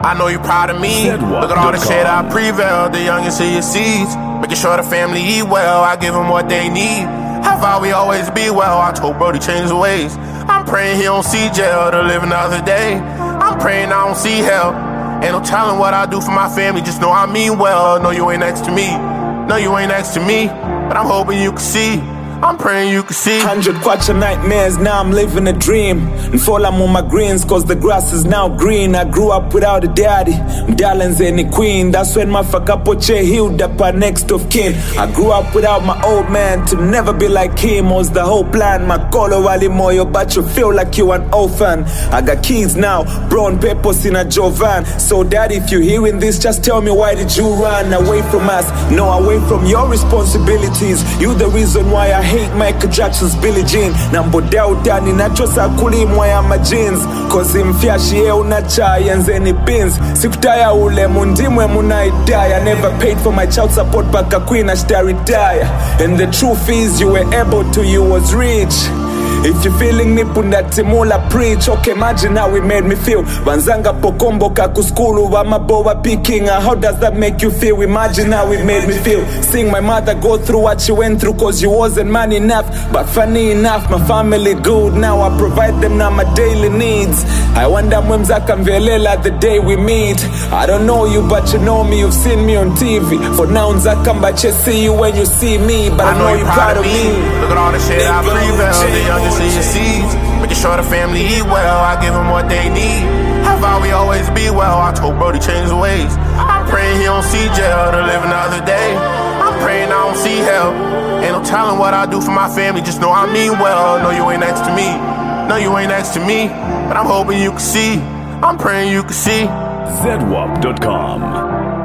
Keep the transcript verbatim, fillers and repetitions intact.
I know you proud of me. Look at all the shit I prevailed. The youngest of your seeds, making sure the family eat well. I give them what they need. How far we always be well. I told Brody change his ways. I'm praying he don't see jail to live another day. I'm praying I don't see hell. Ain't no telling what I do for my family. Just know I mean well. No, you ain't next to me. No, you ain't next to me. But I'm hoping you can see. I'm praying you can see. Hundred quarter nightmares, now I'm living a dream. And fall I'm on my greens, cause the grass is now green. I grew up without a daddy, darlings any queen. That's when my fakapoche healed up our next of kin. I grew up without my old man, to never be like him was the whole plan. My colo wali moyo, but you feel like you an orphan. I got kids now, brown papers in a Jovan. So daddy, if you hearing this, just tell me why did you run away from us? No, away from your responsibilities. You the reason why I hate Michael Jackson's Billie Jean. Nambo dauta ninachosa kulimwa ya majins. Cause mfiashie unachaya nzeni pins. Sikutaya ule mundimwe munaidai. I never paid for my child support baka queen ashta retire. And the truth is you were able to, you was rich. If you feeling nipunda timula preach. Okay, imagine how it made me feel. Banzanga pokombo kakuskulu wa mabowa picking. How does that make you feel? Imagine how it made me feel. Seeing my mother go through what she went through, cause you wasn't man enough. But funny enough, my family good. Now I provide them now my daily needs. I wonder when Zakamvelela the day we meet. I don't know you, but you know me. You've seen me on T V. For now, Zakambache see you when you see me. But I, I know, know you're proud of me. Look at all the shit I prevailed. The youngest of your seeds, making sure the family eat well. I give them what they need. How far we always be well. I told Brody change his ways. I'm praying he don't see jail to live another day. I'm praying I don't see hell. Ain't no telling what I do for my family. Just know I mean well. No, you ain't next to me. No, you ain't next to me. But I'm hoping you can see. I'm praying you can see. Z W A P dot com